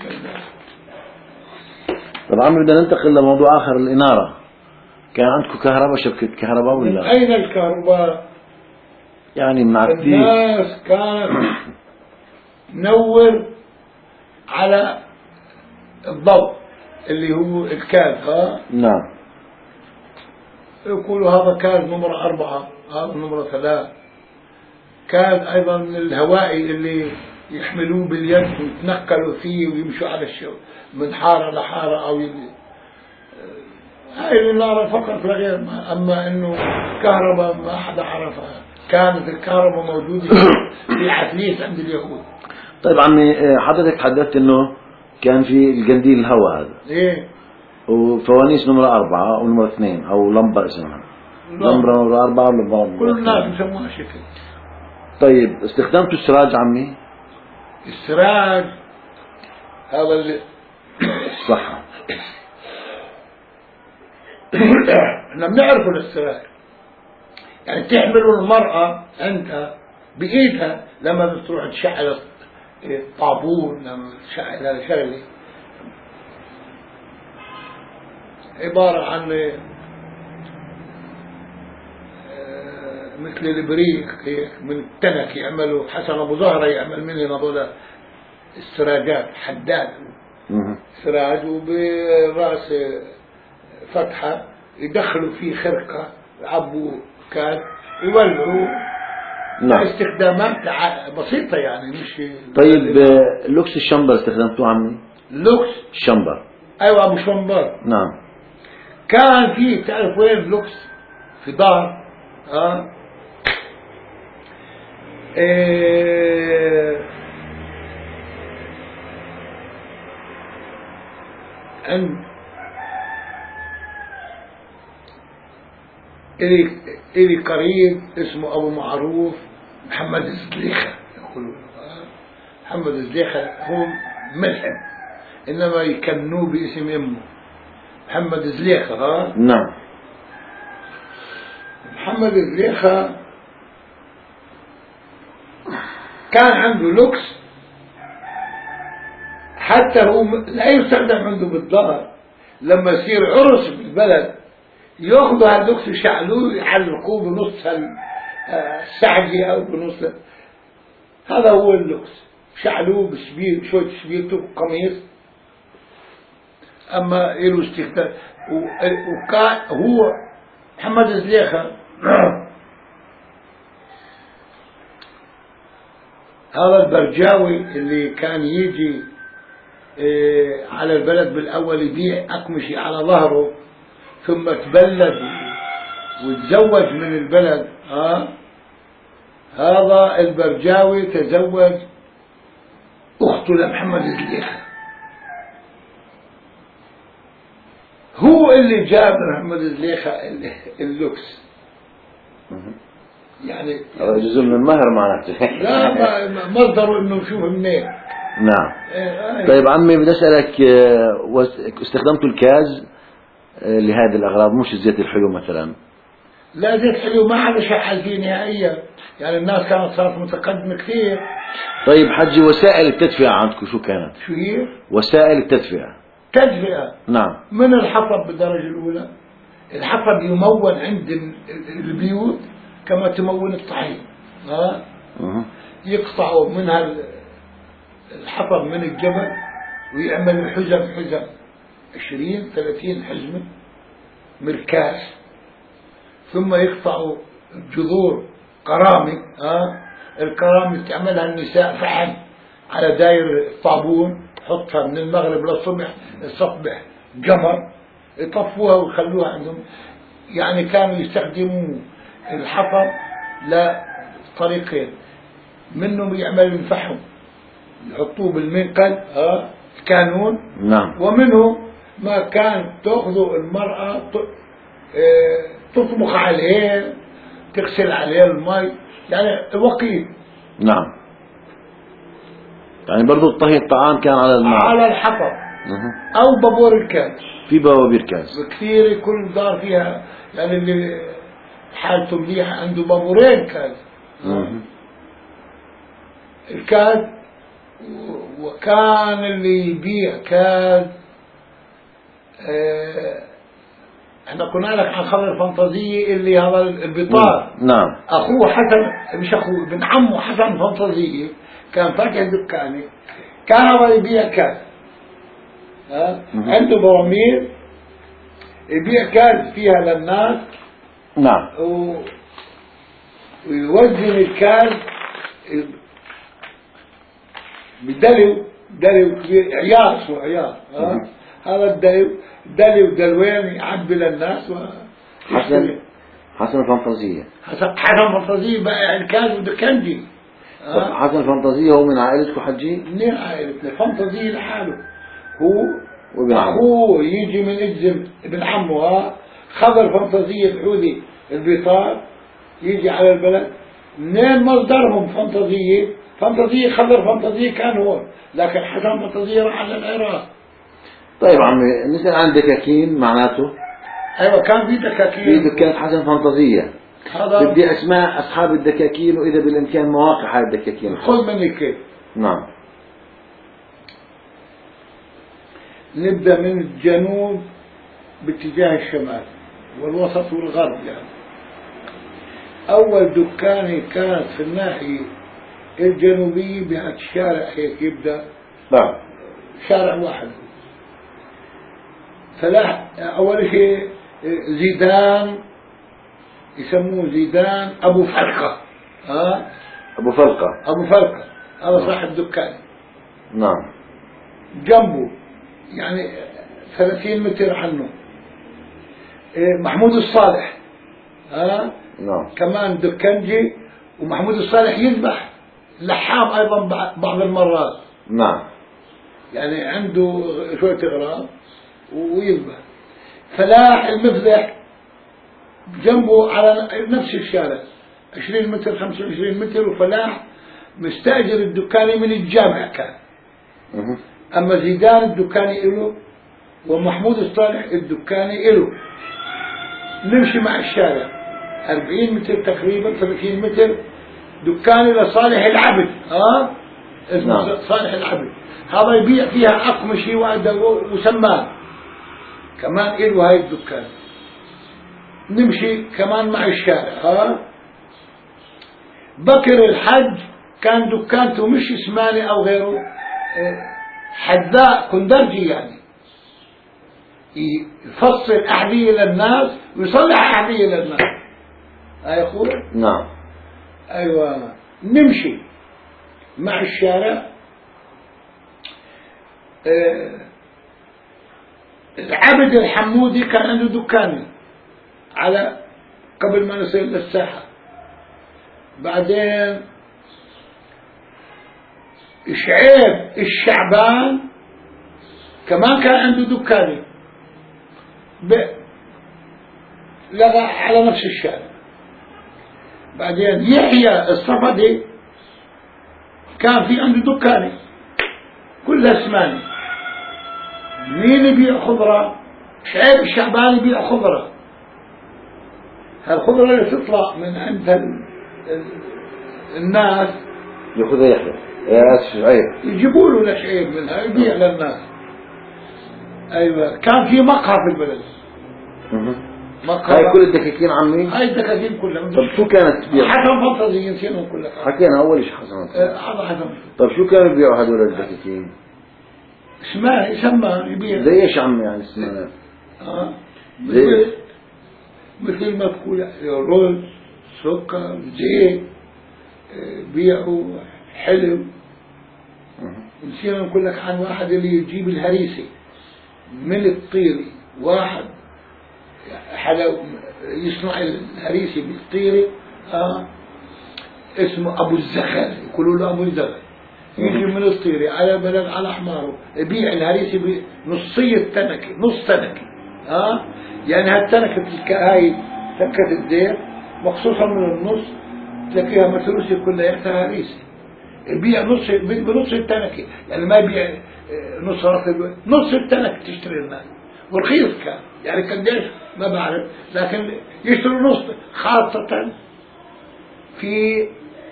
طبعا بدنا ننتقل لموضوع آخر، الإنارة. كان عندكم كهرباء، شبكة كهرباء ولا؟ من أين الكهرباء؟ يعني منعكسين. الناس كانت تنور على الضوء اللي هو الكاز. نعم. يقولوا هذا كاز نمرة 4، هذا نمرة 3. كاز أيضا الهوائي اللي يحملوه باليد ويتنقلوا فيه ويمشوا على الشو من حارة لحارة أو هاي النار فقط لا غير. أما إنه كهرباء ما حدا عرفها، كانت الكهرباء موجودة في عتليس عند اليهود. طيب عمي حضرتك حدثت إنه كان في القنديل الهواء هذا، ايه وفوانيس نمرة 4 ونمرة 2 أو لمبة اسمها لمبة نمرة 4 ولمبة كل نمرة الناس 2. بسموها شكل. طيب استخدمتوا السراج عمي؟ السراج هذا اللي صح. احنا بنعرفه السراج، يعني تحمله المرأة أنت بإيدها لما بتروح تشعل الطابون، لما تشعل هذا شغلة عبارة عن مثل البريق هيك من التنك، يعملوا حسن أبو زهرة يعمل منهم هذول السراجات، حداد سراج وبراس فتحة يدخلوا فيه خرقة، يعبوا كاس يولعوا. نعم. استخدامات بسيطة يعني مش. طيب لوكس الشمبر استخدمتوه عمي؟ لوكس الشمبر. ايوه ابو شمبر. نعم. كان في تعرف وين لوكس؟ في دار عند إلي قريب اسمه أبو معروف محمد الزليخة يقولون. محمد الزليخة هو ملحم إنما يكنوه باسم أمه محمد الزليخة. نعم. محمد الزليخة كان عنده لوكس حتى هو لا يستخدم عنده بالدار، لما يصير عرس بالبلد ياخذوا هاللوكس يشعلوه يعلقوه بنص السعجة أو بنص، هذا هو اللوكس، شعلوه بشبير شوية شبيرته قميص. أما له استخدام وكان هو محمد الزليخة هذا البرجاوي اللي كان يجي على البلد بالأول يبيع أقمشي على ظهره ثم تبلد وتزوج من البلد. هذا البرجاوي تزوج أخته لمحمد الزليخة، هو اللي جاب محمد الزليخة اللوكس. يعني هذا جزء من المهر معناته. لا مصدره انه نشوف منين. نعم. طيب عمي بدي اسالك، استخدمتوا الكاز لهذه الاغراض مش زيت الحلو مثلا؟ لا زيت حلو ما حدا شحل فيه نهائيا، يعني الناس كانت صارت متقدمة كثير. طيب حجي وسائل التدفئة عندكم شو كانت؟ شو هي؟ وسائل التدفئة. تدفئة. نعم. من الحطب بالدرجة الأولى، الحطب يمون عند البيوت كما تمون الطحين. يقطعوا منها الحطب من الجبل ويعملوا حزم 20-30 حزمة مركاز، ثم يقطعوا جذور قرامي. القرامي تعملها النساء فحم على داير الطابون، حطها من المغرب للصبح، الصبح قمر يطفوها ويخلوها عندهم. يعني كانوا يستخدموا الحطب لطريقين، منهم يعملوا الفحم يحطوه بالمنقل الكانون. نعم. ومنهم ما كان تأخذوا المرأة تطبخ عليه، تغسل عليه المي، يعني وقيت. نعم. يعني برضو الطهي الطعام كان على الماء على الحطب أو بابور الكاز. في بوابير كاز كثير، كل دار فيها، يعني اللي حالته مليحة عنده بابورين كاز. الكاز، وكان اللي يبيع كاز احنا قلنا لك عن خبر الفانتازية اللي هذا البطار. نعم. اخوه حسن، مش اخوه، ابن عمه حسن فانتازية كان فاتح دكانة، كان هذا يبيع كاز. عنده براميل يبيع كاز فيها للناس. نعم. ويوزن الكاز بدلو كبير، عيار اسمه عيار. هذا دلو ودلوين يعبي للناس. حسن الفانتازية. حسن فانتازية بقى الكاز ودكندي. حسن الفانتازية هو من عائلتكم حجي؟ منين عائلتنا؟ فانتازية لحاله، هو وابن عمه. أخوه يجي من إجزم ابن عمه، خضر فانتازية الحوذي البيطار يجي على البلد. منين مصدرهم فانتازية خضر فانتازية كان هون، لكن حسن فانتازية راح على العراق. طيب عمي نسأل عن دكاكين معناته. أيوة كان في دكاكين، في دكان حسن فانتازية. هذا بدي أسماء أصحاب الدكاكين، وإذا بالإمكان مواقع هاي الدكاكين. خذ مني كيف. نعم. نبدأ من الجنوب باتجاه الشمال والوسط والغرب. يعني أول دكانة كانت في الناحية الجنوبية بهذا الشارع، هيك يبدأ نعم. شارع واحد. فلاح أول شيء زيدان، يسموه زيدان أبو فرقة. أبو فلقة. أبو فرقة هذا صاحب دكان. نعم. جنبه يعني 30 متر عنه محمود الصالح. نعم. كمان دكانجي، ومحمود الصالح يذبح لحام أيضا بعض المرات. نعم. يعني عنده شوية إغراض ويذبح. فلاح المفلح جنبه على نفس الشارع 20 متر 25 متر، وفلاح مستأجر الدكاني من الجامع كان. أما زيدان الدكاني إله، ومحمود الصالح الدكاني إله. نمشي مع الشارع 40 متر تقريبا 30 متر دكاني لصالح العبد. اسمه نعم. صالح العبد، هذا يبيع فيها أقمشي وسمان كمان إله هاي الدكان. نمشي كمان مع الشارع. بكر الحج كان دكانته مش اسماني أو غيره، حذاء كندرجي، يعني يفصل أحذية للناس ويصلح أحذية للناس. يا أخوي. نعم. أيوة. نمشي مع الشارع العبد الحمودي كان عنده دكان على قبل ما نصل للساحة. بعدين شعيب الشعبان كمان كان عنده دكاني لغى على نفس الشارع. بعدين يحيى الصفدي كان في عنده دكاني كلها اسماني. مين يبيع خضرة؟ شعيب الشعبان يبيع خضرة. هالخضرة اللي تطلع من عند الناس يأخذها يحيى يا شعيب، يجيبوا له لشعيب منها يبيع للناس. أيوة. كان في مقهى في البلد. هاي كل الدكاكين عمي. هاي الدكاكين كلها. طب شو كانت تبيع؟ حسن فانتازي نسينهم كلها. حكينا أول شيء حسن. هذا حسن. طب شو كانوا يبيعوا هذول الدكاكين؟ سمان يبيع. زي ايش عمي يعني سمان؟ زي مثل ما تقول رز، سكر، زيت، بيعوا حلو. نسينا نقول لك عن واحد اللي يجيب الهريسي من الطيري. واحد حدا يصنع الهريسي بالطيري اسمه أبو الزغل، يقولوا له أبو الزغل. يجي من الطيري على بلد على حماره يبيع الهريسي بنصية تنكة، نص تنكة. يعني هالتنكة هاي تنكة الزيت مخصوصا من النص تلاقيها متروسة كلها هريسي. يبيع بنص التنكة، يعني ما يبيع نص رطب، نص التنكة تشتري الناس. ورخيص كان، يعني قديش ما بعرف، لكن يشتروا نص، خاصة في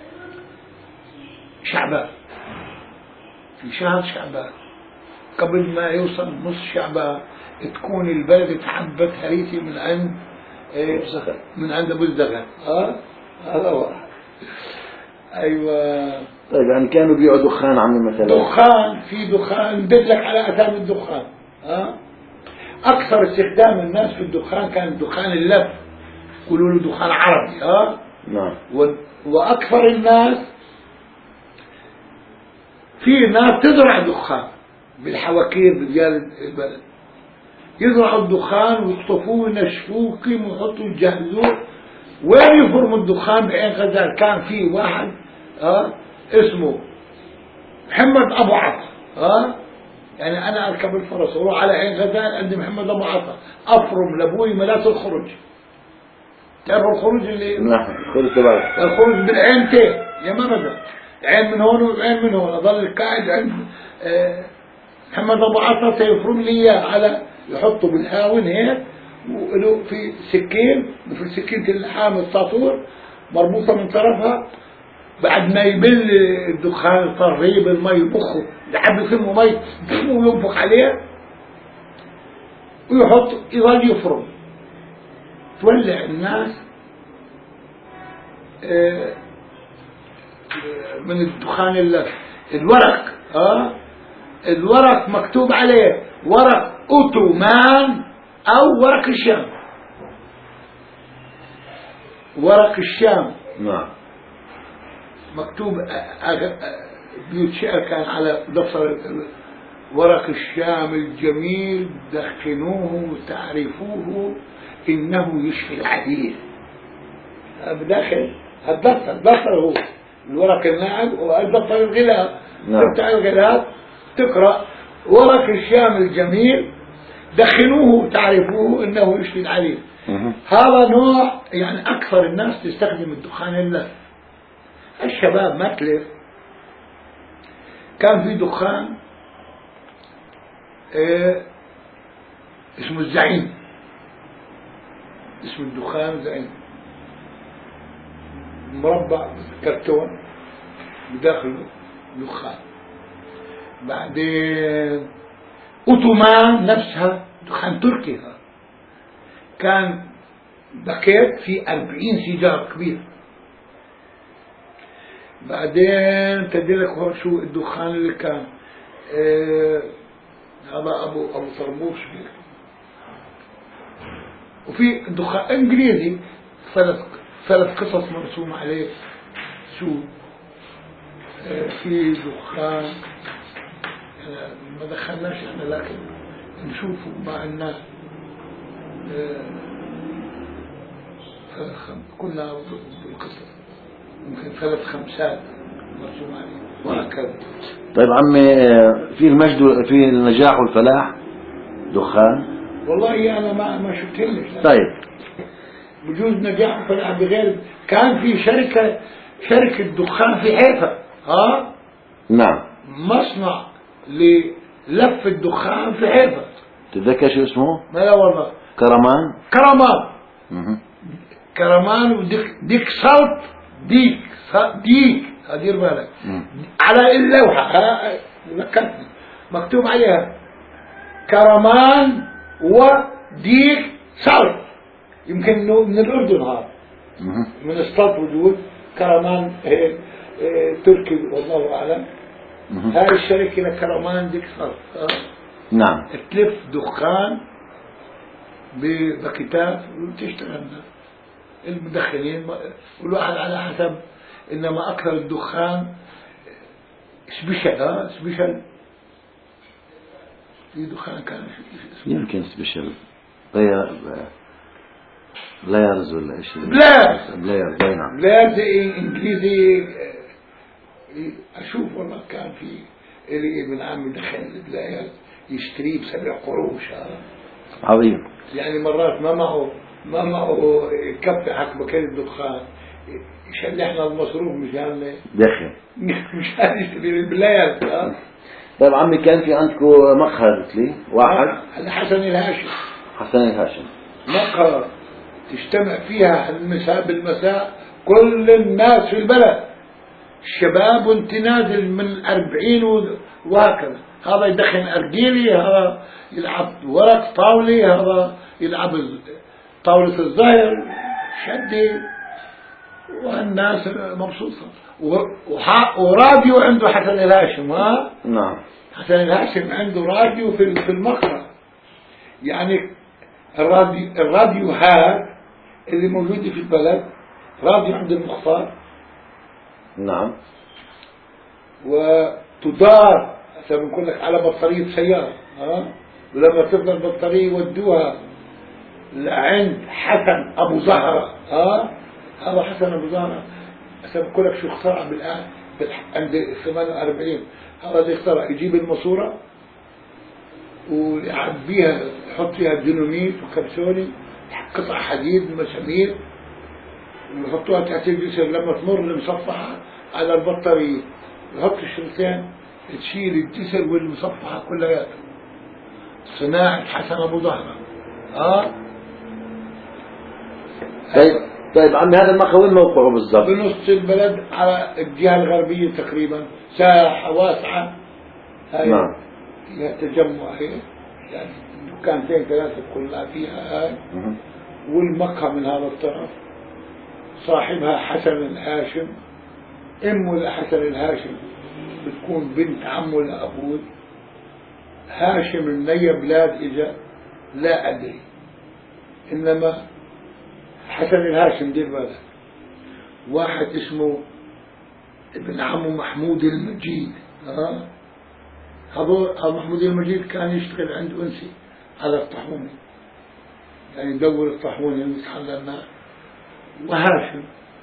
شعبان، في شهر شعبان قبل ما يوصل نص شعبان تكون البلد تحبت هريسي من عند من عند أبو الزغل. هذا واحد. أيوة. طيب يعني كانوا بيعوا دخان عمي مثلا؟ دخان، في دخان بدلك على أسامي الدخان. أكثر استخدام الناس في الدخان كان دخان اللف، يقولوا له دخان عربي. نعم. وأكثر الناس في ناس تزرع دخان بالحواكير بديار البلد، يزرعوا الدخان ويقطفوه وينشفوه ويحطوا يجهزوه. وين يفرموا الدخان؟ بعين غزال. كان في واحد اسمه محمد أبو عطا يعني أنا أركب الفرس وأروح على عين غزال عند محمد أبو عطا، أفرم لأبوي ملاذ الخروج. تعرفوا الخروج اللي نعم خذ تبعك. الخروج بالعين تي يا مرضى، عين من هون وعين من هون، أظل القاعد عند محمد أبو عطا سيفرم لي إياه على يحطه بالهاون هيك، وله في سكين، وفي سكينة اللحام الساطور مربوطة من طرفها، بعد ما يبل الدخان الطري بالمي يبخه لحد يسمه مي وينفخ عليه ويحط يظل يفرم. تولع الناس من الدخان الورق، الورق مكتوب عليه ورق أوتومان أو ورق الشام. ورق الشام نعم مكتوب بيوت شعر كان على دفتر ورق الشام الجميل دخنوه تعرفوه إنه يشفي العديل. بداخل الدفتر هو الورق الناعم والدفتر الغلاف. تفتح الغلاف تقرأ ورق الشام الجميل دخنوه تعرفوه إنه يشفي العديل. هذا نوع يعني أكثر الناس تستخدم الدخان اللف. الشباب ما تلف. كان في دخان اسمه الزعيم، اسم الدخان زعيم، مربع كرتون بداخله دخان. بعدين أوتومان نفسها دخان تركي، كان باكيت فيه 40 سيجار كبير. بعدين تديلك هون شو الدخان اللي كان هذا ابو طربوش. وفي دخان انجليزي ثلاث قصص مرسوم عليه شو في دخان ما دخلناش احنا لكن نشوفه مع الناس. كنا بالقصص ممكن 3 خمسات مرسوم عليه وهكذا. طيب عمي في المجد في النجاح والفلاح دخان؟ والله انا ما شفت لك. طيب بجوز نجاح وفلاح بغير. كان في شركة دخان في حيفا، نعم مصنع للف الدخان في حيفا. تتذكر شو اسمه؟ ما لا والله. كرمان. كرمان وديك صلب ديك دير بالك على اللوحة ذكرتني مكتوب عليها كرمان وديك صلب. يمكن من الأردن هذا من الصلب وجود كرمان تركي والله أعلم. هاي الشركة كرمان ديك صلب نعم تلف دخان بكتاب وتشتغل المدخنين والواحد على حسب. إنما أكثر الدخان سبيشل في دخان كان يمكن سبيشل بلايرز ولا ايش؟ بلايرز نعم. بلايرز انجليزي. اشوف والله كان في اللي ابن عمي دخل البلايرز يشتريه ب7 قروش. عظيم. يعني مرات ما معه كف حق بكير الدخان يشلحنا المصروف مشان دخل مشان يشتري البلايرز. طيب عمي كان في عندكم مقهى قلت لي واحد حسن الهاشم مقهى تجتمع فيها بالمساء كل الناس في البلد، الشباب وانت نازل من 40 وهكذا. هذا يدخن أرجيلي، هذا يلعب ورق طاولي، هذا يلعب طاولة الظهر شدي، والناس مبسوطة. وراديو عنده حسن الهاشم. نعم حسن الهاشم عنده راديو في المقهى. يعني الراديو هذا اللي موجود في البلد راديو عند المختار. نعم. وتدار بنقول لك على بطارية سيارة. ولما تفضل البطارية يودوها لعند حسن أبو زهرة. هذا حسن أبو زهرة بقول لك شو اخترع بالآن عند 48. هذا اللي اخترع يجيب الماسورة ويعبيها، يحط فيها ديناميت وكبسولي، قطع حديد مسامير، ويحطوها تحت الجسر لما تمر المصفحة على البطارية، يحط الشريطين تشيل الجسر والمصفحة كلها. صناعة حسن أبو ظهرة. طيب عمي، هذا المقهى وين موقعه بالضبط؟ بنص البلد على الجهة الغربية تقريبا، ساحة واسعة. هاي نعم. فيها تجمع، هي يعني دكانتين ثلاثة كلها فيها هاي. والمقهى من هذا الطرف، صاحبها حسن الهاشم، أمه لحسن الهاشم بتكون بنت عمه لأبوه هاشم النية بلاد إجا لا أدري، إنما حسن الهاشم دير بالك. واحد اسمه ابن عمه محمود المجيد، هذا محمود المجيد كان يشتغل عند أنسي على الطاحونة، يعني يدور الطاحونة اللي يتحلى النار. وهاشم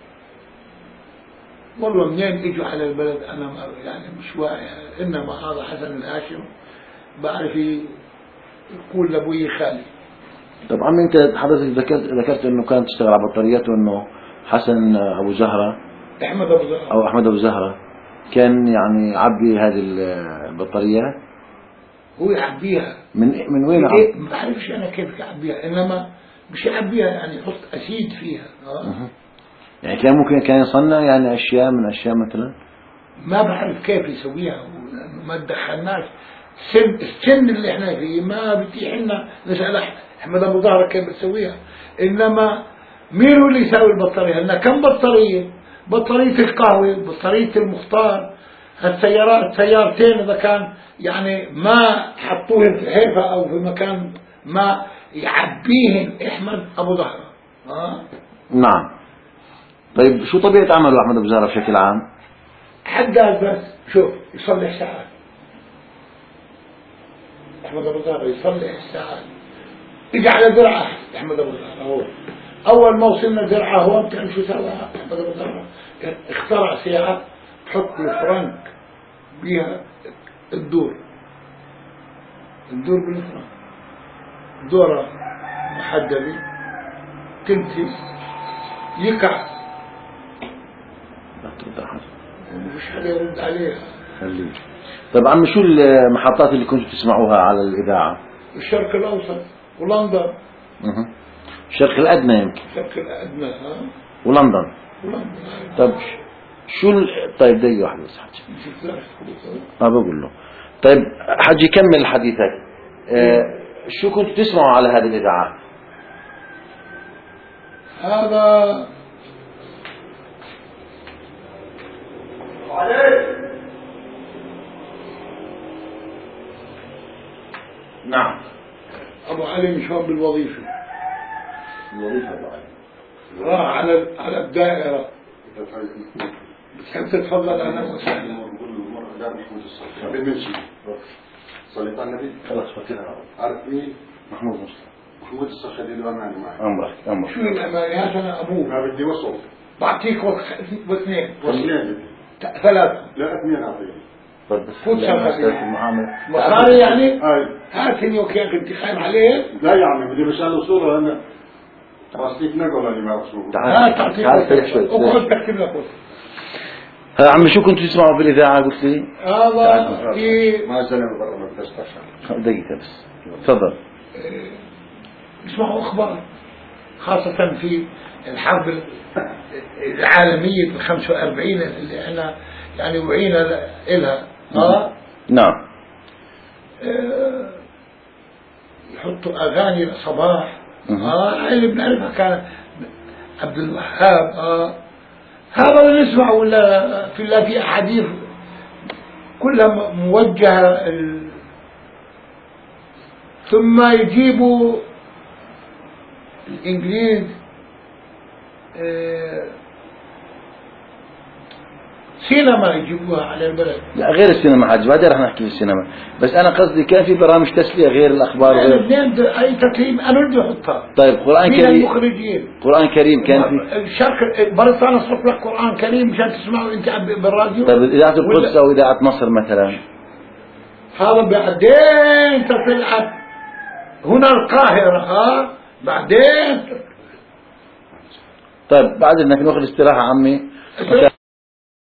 والله منين اجوا على البلد انا ما يعني مش واعي، انما هذا حسن الهاشم بعرف يقول لابوي خالي. طب عمي، انت حضرتك ذكرت انه كان تشتغل على بطاريات، وانه حسن ابو زهرة احمد ابو زهرة او احمد ابو زهرة كان يعني يعبي هذه البطاريات. هو يعبيها من وين ما بعرفش انا كيف يعبيها، انما مش يعبيها يعني يحط اسيد فيها. يعني كان ممكن كان يصنع يعني اشياء من اشياء مثلا، ما بعرف كيف يسويها، ما تدخلناش السن اللي احنا فيه، ما بتيح لنا نسأل احمد ابو ظهر كيف بتسويها. انما مين هو اللي يساوي البطارية؟ لنا كم بطارية؟ بطارية القهوة، بطارية المختار، هالسيارات سيارتين اذا كان يعني ما حطوهن في حيفا او في مكان ما يعبيهن احمد ابو ظهر. نعم. طيب شو طبيعة عمله احمد ابو زهرة بشكل عام؟ حداد بس، شوف يصلح ساعات. احمد ابو زهرة يصلح الساعات. اجى على زرعة احمد ابو زهرة هو اول ما وصلنا زرعة هون كان شو سوى احمد ابو زهرة؟ كان اخترع ساعة تحط الفرنك بيها الدور بالفرنك، دورة محددة تمشي يقع، مش حدا يرد عليها. خليه. طب عم، شو المحطات اللي كنتوا تسمعوها على الإذاعة؟ الشرق الأوسط ولندن. الشرق الأدنى يمكن. الشرق الأدنى ولندن. طب شو طيب دقيقة واحدة بس حاجة. بقول له. طيب حاجي كمل حديثك. شو كنتوا تسمعوا على هذه الإذاعات؟ هذا نعم. أبو علي مش هون بالوظيفة. الوظيفة أبو علي. راح على الدائرة. بتحب تتفضل أنا وسهلا. صليت على النبي. خلاص فكرنا. عارف مين؟ محمود مسلم. محمود الصخري الأماني معي. أمرك. شو الأمانيات؟ أنا أبوه. ما بدي وصل. بعطيك واثنين. وصلين بدي. ثلاثة. لا 2 أعطيني. فوت شرطة المعاملة. مصاري يعني؟ هاي. هاتني وكيك انت خايف عليه؟ لا يا عمي بدي مشان وصوله أنا. راسيك نقول أنا ما وصوله. تعال تعطيك شوي. اقعد بكتب لك. عمي شو كنتوا تسمعوا بالإذاعة قلت لي؟ هذا في ما زلمة برا ما بتستشعر. دقيقة بس. تفضل. بيسمعوا أخبار، خاصة في الحرب العالمية 45 اللي احنا يعني وعينا إلها. نعم. يحطوا أغاني الصباح. اللي بنعرفها كان عبد الوهاب. هذا اللي نسمعه، ولا في أحاديث كلها موجهة ثم يجيبوا الإنجليز سينما يجيبوها على البلد. لا غير السينما حاج، بعدين رح نحكي في السينما، بس أنا قصدي كان في برامج تسلية غير الأخبار غير أي تكريم أنا بدي أحطها. طيب قرآن كريم. المخرجين قرآن كريم كان في الشرق بريطانيا صرف لك قرآن كريم مشان تسمعه أنت بالراديو. طيب إذاعة القدس أو إذاعة مصر مثلا؟ هذا بعدين تلعب هنا القاهرة، بعدين. طيب بعد انك ناخذ استراحة عمي.